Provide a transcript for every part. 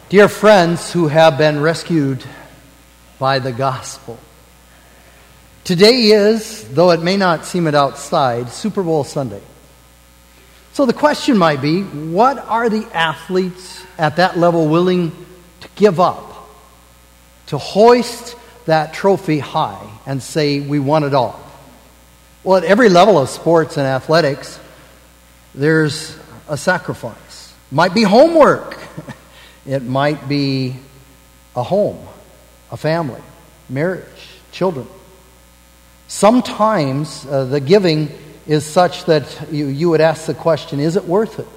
Dear friends who have been rescued by the gospel, today is, though it may not seem it outside, Super Bowl Sunday. So the question might be, what are the athletes at that level willing to give up, to hoist that trophy high and say, we won it all? Well, at every level of sports and athletics, there's a sacrifice. Might be homework. It might be a home, a family, marriage, children. Sometimes the giving is such that you would ask the question, is it worth it?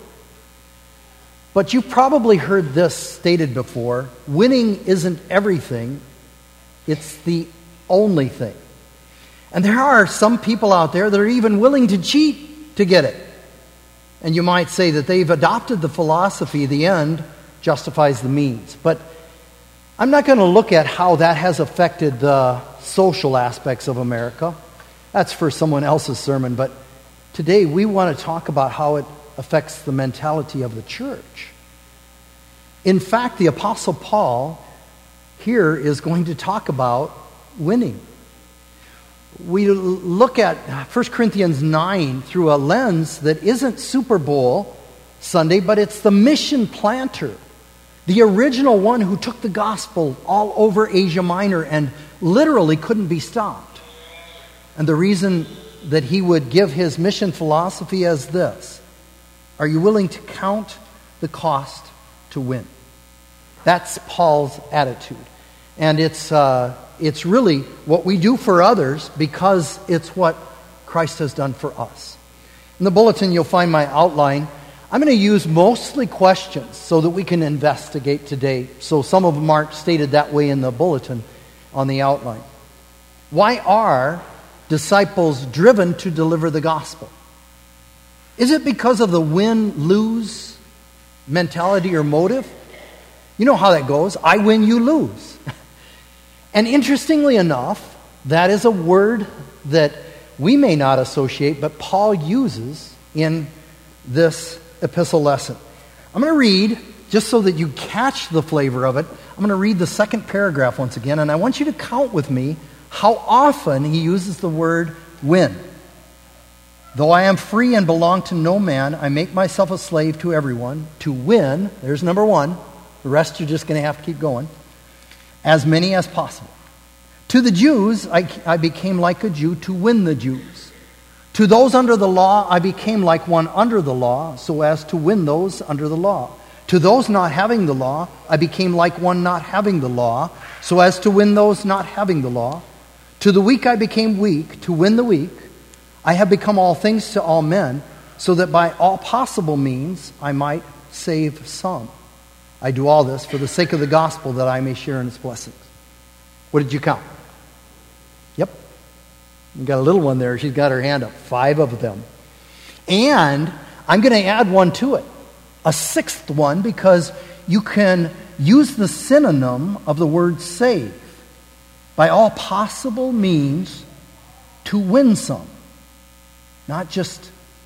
But you've probably heard this stated before, winning isn't everything, it's the only thing. And there are some people out there that are even willing to cheat to get it. And you might say that they've adopted the philosophy, the end justifies the means. But I'm not going to look at how that has affected the social aspects of America. That's for someone else's sermon. But today we want to talk about how it affects the mentality of the church. In fact, the Apostle Paul here is going to talk about winning. We look at 1 Corinthians 9 through a lens that isn't Super Bowl Sunday, but it's the mission planter, the original one who took the gospel all over Asia Minor and literally couldn't be stopped. And the reason that he would give his mission philosophy as this: are you willing to count the cost to win? That's Paul's attitude. And it's really what we do for others because it's what Christ has done for us. In the bulletin, you'll find my outline. I'm going to use mostly questions so that we can investigate today. So some of them aren't stated that way in the bulletin on the outline. Why are disciples driven to deliver the gospel? Is it because of the win-lose mentality or motive? You know how that goes. I win, you lose. And interestingly enough, that is a word that we may not associate, but Paul uses in this epistle lesson. I'm going to read, just so that you catch the flavor of it, I'm going to read the second paragraph once again, and I want you to count with me how often he uses the word win. Though I am free and belong to no man, I make myself a slave to everyone. To win, there's number one. The rest you're just going to have to keep going. As many as possible. To the Jews, I became like a Jew to win the Jews. To those under the law, I became like one under the law, so as to win those under the law. To those not having the law, I became like one not having the law, so as to win those not having the law. To the weak I became weak, to win the weak. I have become all things to all men, so that by all possible means I might save some. I do all this for the sake of the gospel, that I may share in its blessings. What did you count? Yep. You got a little one there. She's got her hand up. 5 of them. And I'm going to add one to it. A 6th one, because you can use the synonym of the word save. By all possible means to win some. Not just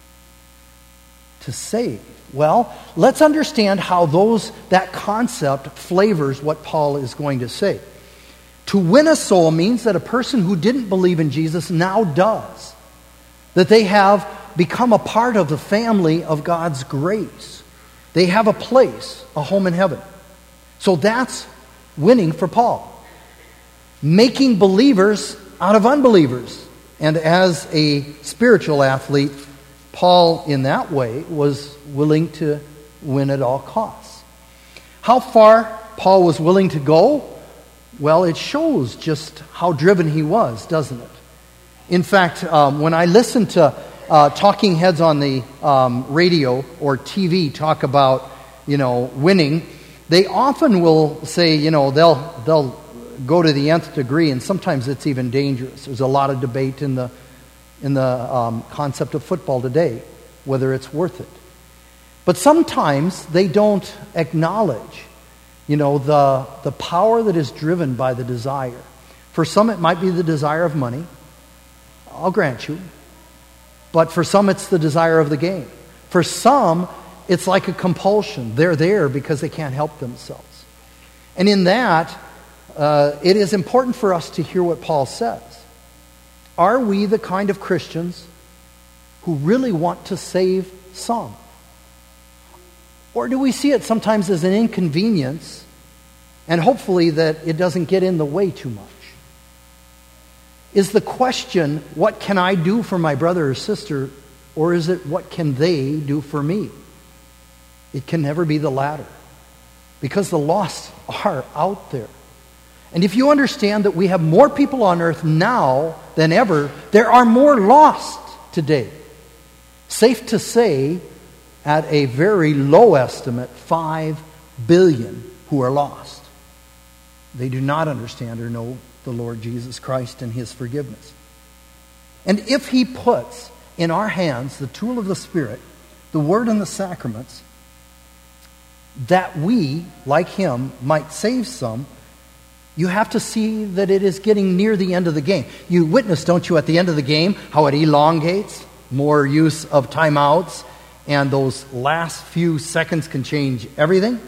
to save. Well, let's understand how that concept flavors what Paul is going to say. To win a soul means that a person who didn't believe in Jesus now does. That they have become a part of the family of God's grace. They have a place, a home in heaven. So that's winning for Paul. Making believers out of unbelievers. And as a spiritual athlete, Paul, in that way, was willing to win at all costs. How far Paul was willing to go? Well, it shows just how driven he was, doesn't it? In fact, when I listen to talking heads on the radio or TV talk about, winning, they often will say, they'll go to the nth degree, and sometimes it's even dangerous. There's a lot of debate in the concept of football today, whether it's worth it. But sometimes they don't acknowledge, the power that is driven by the desire. For some, it might be the desire of money. I'll grant you. But for some, it's the desire of the game. For some, it's like a compulsion. They're there because they can't help themselves. And in that, it is important for us to hear what Paul says. Are we the kind of Christians who really want to save some? Or do we see it sometimes as an inconvenience, and hopefully that it doesn't get in the way too much? Is the question, what can I do for my brother or sister, or is it, what can they do for me? It can never be the latter, because the lost are out there. And if you understand that we have more people on earth now than ever, there are more lost today. Safe to say, at a very low estimate, 5 billion who are lost. They do not understand or know the Lord Jesus Christ and His forgiveness. And if He puts in our hands the tool of the Spirit, the Word and the sacraments, that we, like Him, might save some, you have to see that it is getting near the end of the game. You witness, don't you, at the end of the game, how it elongates, more use of timeouts, and those last few seconds can change everything?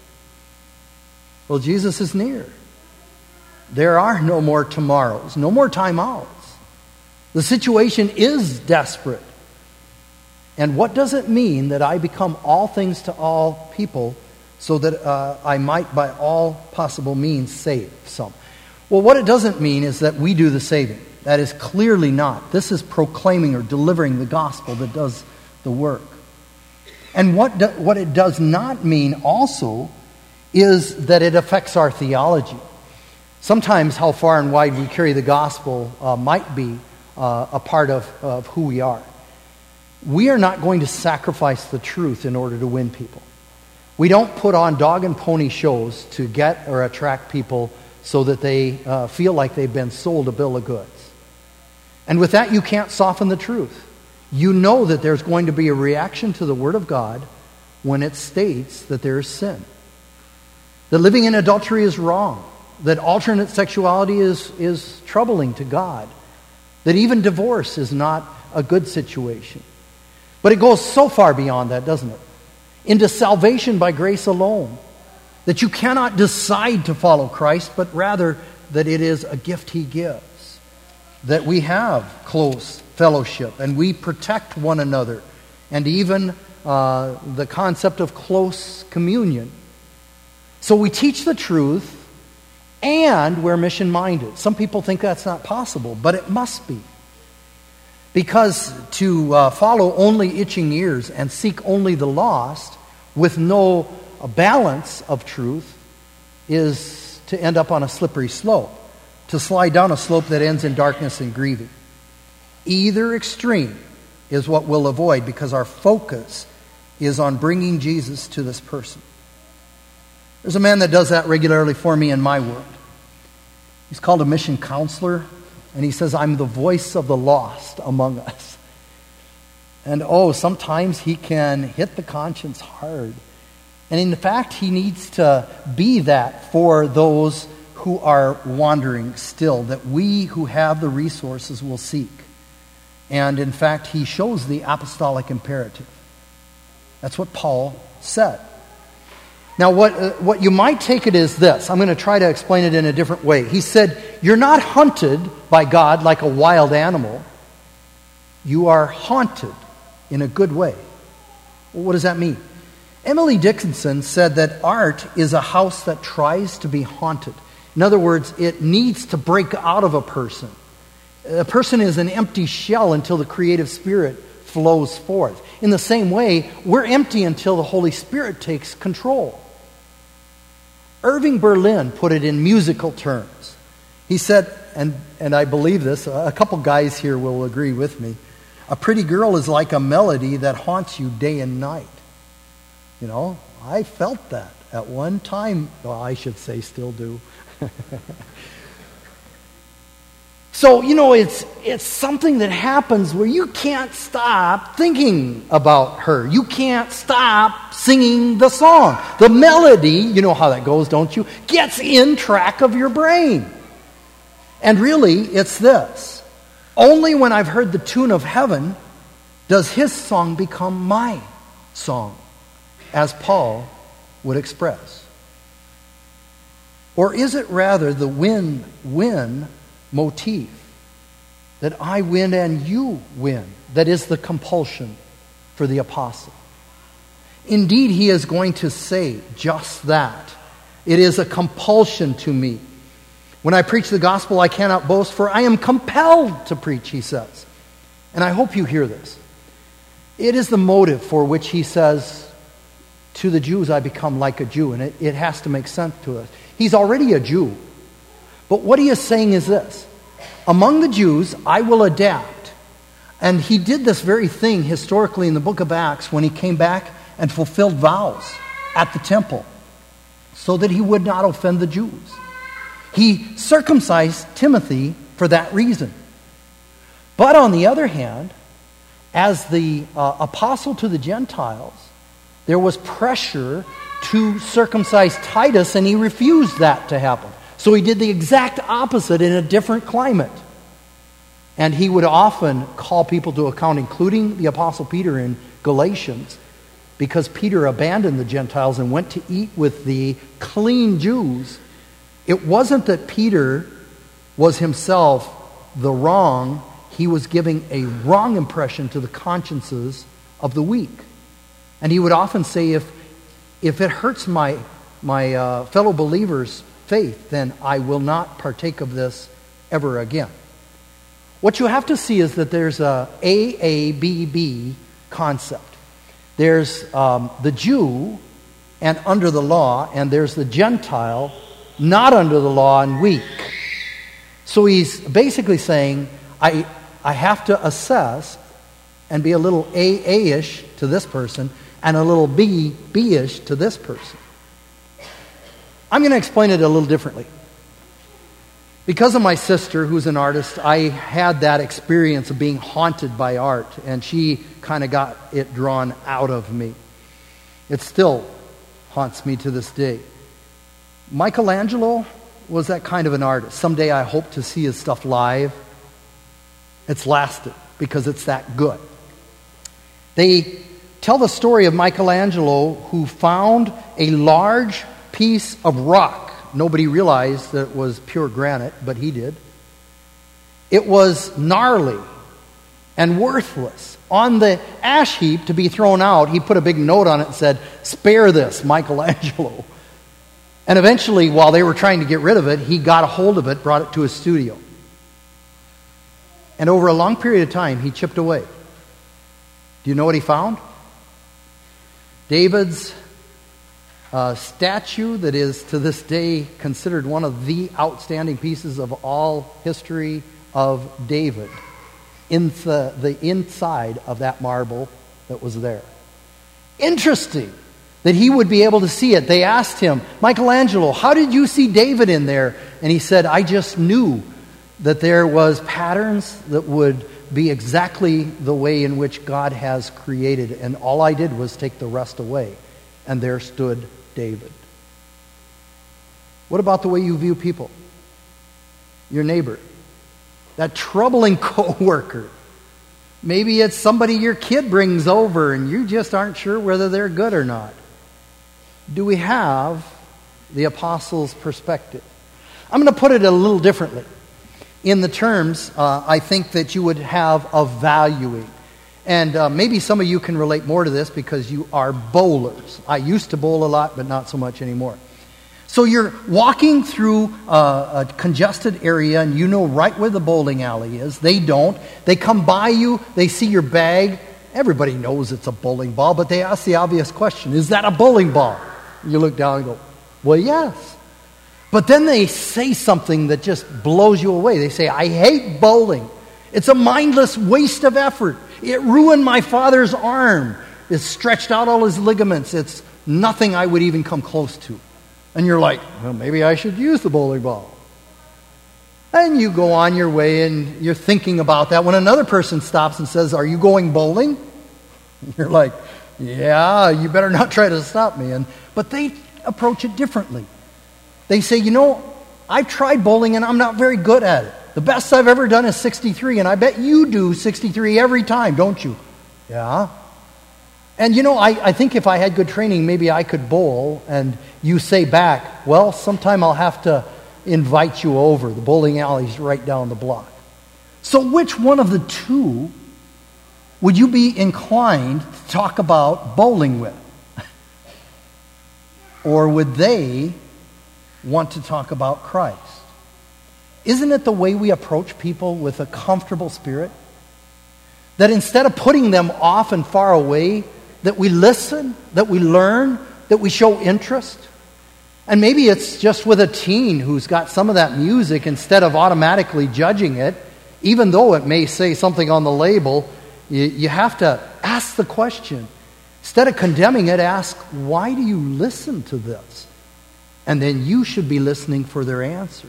Well, Jesus is near. There are no more tomorrows, no more timeouts. The situation is desperate. And what does it mean that I become all things to all people so that I might by all possible means save some? Well, what it doesn't mean is that we do the saving. That is clearly not. This is proclaiming or delivering the gospel that does the work. And what it does not mean also is that it affects our theology. Sometimes how far and wide we carry the gospel might be a part of who we are. We are not going to sacrifice the truth in order to win people. We don't put on dog and pony shows to get or attract people so that they feel like they've been sold a bill of goods. And with that, you can't soften the truth. You know that there's going to be a reaction to the Word of God when it states that there is sin. That living in adultery is wrong. That alternate sexuality is troubling to God. That even divorce is not a good situation. But it goes so far beyond that, doesn't it? Into salvation by grace alone. That you cannot decide to follow Christ, but rather that it is a gift He gives. That we have close fellowship and we protect one another. And even the concept of close communion. So we teach the truth and we're mission-minded. Some people think that's not possible, but it must be. Because to follow only itching ears and seek only the lost with no balance of truth is to end up on a slippery slope, to slide down a slope that ends in darkness and grieving. Either extreme is what we'll avoid because our focus is on bringing Jesus to this person. There's a man that does that regularly for me in my world. He's called a mission counselor, and he says, I'm the voice of the lost among us. And sometimes he can hit the conscience hard. And in fact, he needs to be that for those who are wandering still, that we who have the resources will seek. And in fact, he shows the apostolic imperative. That's what Paul said. Now, what you might take it is this. I'm going to try to explain it in a different way. He said, you're not hunted by God like a wild animal. You are haunted in a good way. Well, what does that mean? Emily Dickinson said that art is a house that tries to be haunted. In other words, it needs to break out of a person. A person is an empty shell until the creative spirit flows forth. In the same way, we're empty until the Holy Spirit takes control. Irving Berlin put it in musical terms. He said, and I believe this, a couple guys here will agree with me, a pretty girl is like a melody that haunts you day and night. You know, I felt that at one time. Well, I should say still do. So, you know, it's something that happens where you can't stop thinking about her. You can't stop singing the song. The melody, you know how that goes, don't you? Gets in track of your brain. And really, it's this. Only when I've heard the tune of heaven does his song become my song, as Paul would express. Or is it rather the win-win motif, that I win and you win, that is the compulsion for the apostle? Indeed, he is going to say just that. It is a compulsion to me. When I preach the gospel, I cannot boast, for I am compelled to preach, he says. And I hope you hear this. It is the motive for which he says, to the Jews I become like a Jew. And it has to make sense to us. He's already a Jew. But what he is saying is this: among the Jews, I will adapt. And he did this very thing historically in the book of Acts when he came back and fulfilled vows at the temple so that he would not offend the Jews. He circumcised Timothy for that reason. But on the other hand, as the apostle to the Gentiles, there was pressure to circumcise Titus, and he refused that to happen. So he did the exact opposite in a different climate. And he would often call people to account, including the apostle Peter in Galatians, because Peter abandoned the Gentiles and went to eat with the clean Jews. It wasn't that Peter was himself the wrong. He was giving a wrong impression to the consciences of the weak. And he would often say, if it hurts my fellow believers' faith, then I will not partake of this ever again. What you have to see is that there's a AABB concept. There's the Jew and under the law, and there's the Gentile not under the law and weak. So he's basically saying, I have to assess and be a little A-ish to this person and a little B-ish to this person. I'm going to explain it a little differently. Because of my sister, who's an artist, I had that experience of being haunted by art, and she kind of got it drawn out of me. It still haunts me to this day. Michelangelo was that kind of an artist. Someday I hope to see his stuff live. It's lasted because it's that good. They tell the story of Michelangelo, who found a large piece of rock. Nobody realized that it was pure granite, but he did. It was gnarly and worthless. On the ash heap to be thrown out, he put a big note on it and said, "Spare this, Michelangelo." And eventually, while they were trying to get rid of it, he got a hold of it, brought it to his studio. And over a long period of time, he chipped away. Do you know what he found? David's statue that is to this day considered one of the outstanding pieces of all history of David, in the inside of that marble that was there. Interesting that he would be able to see it. They asked him, "Michelangelo, how did you see David in there?" And he said, "I just knew that there was patterns that would be exactly the way in which God has created, and all I did was take the rest away, and there stood David." What about the way you view people? Your neighbor, that troubling coworker. Maybe it's somebody your kid brings over and you just aren't sure whether they're good or not. Do we have the apostles' perspective? I'm going to put it a little differently. In the terms, I think that you would have of valuing. And maybe some of you can relate more to this because you are bowlers. I used to bowl a lot, but not so much anymore. So you're walking through a congested area, and you know right where the bowling alley is. They don't. They come by you. They see your bag. Everybody knows it's a bowling ball, but they ask the obvious question, "Is that a bowling ball?" You look down and go, "Well, yes." But then they say something that just blows you away. They say, "I hate bowling. It's a mindless waste of effort. It ruined my father's arm. It stretched out all his ligaments. It's nothing I would even come close to." And you're like, "Well, maybe I should use the bowling ball." And you go on your way and you're thinking about that. When another person stops and says, "Are you going bowling?" You're like, "Yeah, you better not try to stop me." But they approach it differently. They say, "You know, I've tried bowling and I'm not very good at it. The best I've ever done is 63, and I bet you do 63 every time, don't you?" "Yeah." "And you know, I think if I had good training, maybe I could bowl, and you say back, well, sometime I'll have to invite you over. The bowling alley's right down the block. So which one of the two would you be inclined to talk about bowling with? Or would they want to talk about Christ? Isn't it the way we approach people with a comfortable spirit? That instead of putting them off and far away, that we listen, that we learn, that we show interest? And maybe it's just with a teen who's got some of that music, instead of automatically judging it, even though it may say something on the label, you have to ask the question. Instead of condemning it, ask, why do you listen to this? And then you should be listening for their answer.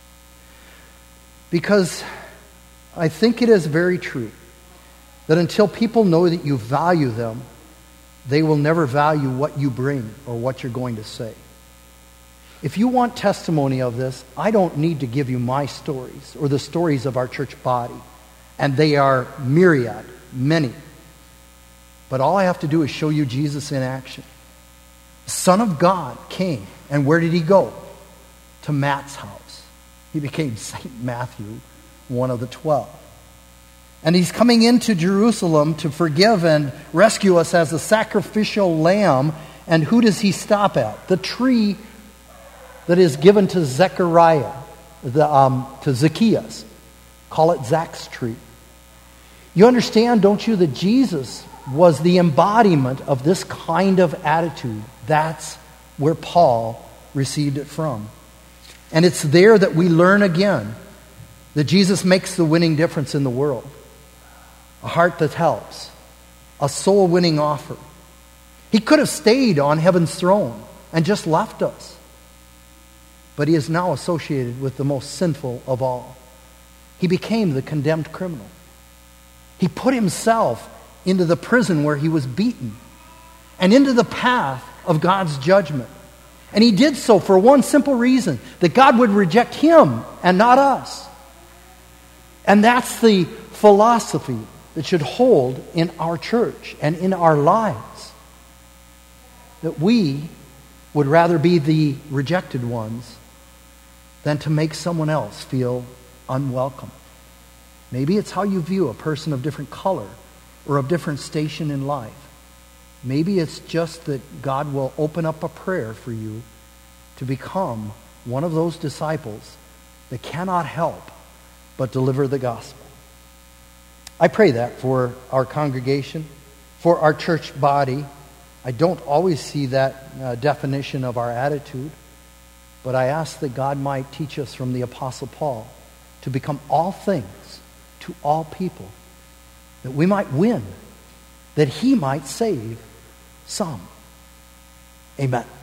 Because I think it is very true that until people know that you value them, they will never value what you bring or what you're going to say. If you want testimony of this, I don't need to give you my stories or the stories of our church body. And they are myriad, many. But all I have to do is show you Jesus in action. The Son of God came, and where did he go? To Matt's house. He became St. Matthew, one of the 12. And he's coming into Jerusalem to forgive and rescue us as a sacrificial lamb. And who does he stop at? The tree that is given to Zechariah, to Zacchaeus. Call it Zach's tree. You understand, don't you, that Jesus was the embodiment of this kind of attitude. That's where Paul received it from. And it's there that we learn again that Jesus makes the winning difference in the world. A heart that helps. A soul-winning offer. He could have stayed on heaven's throne and just left us. But he is now associated with the most sinful of all. He became the condemned criminal. He put himself into the prison where he was beaten and into the path of God's judgment. And he did so for one simple reason, that God would reject him and not us. And that's the philosophy that should hold in our church and in our lives. That we would rather be the rejected ones than to make someone else feel unwelcome. Maybe it's how you view a person of different color or of different station in life. Maybe it's just that God will open up a prayer for you to become one of those disciples that cannot help but deliver the gospel. I pray that for our congregation, for our church body. I don't always see that definition of our attitude, but I ask that God might teach us from the Apostle Paul to become all things to all people, that we might win, that he might save some. Amen.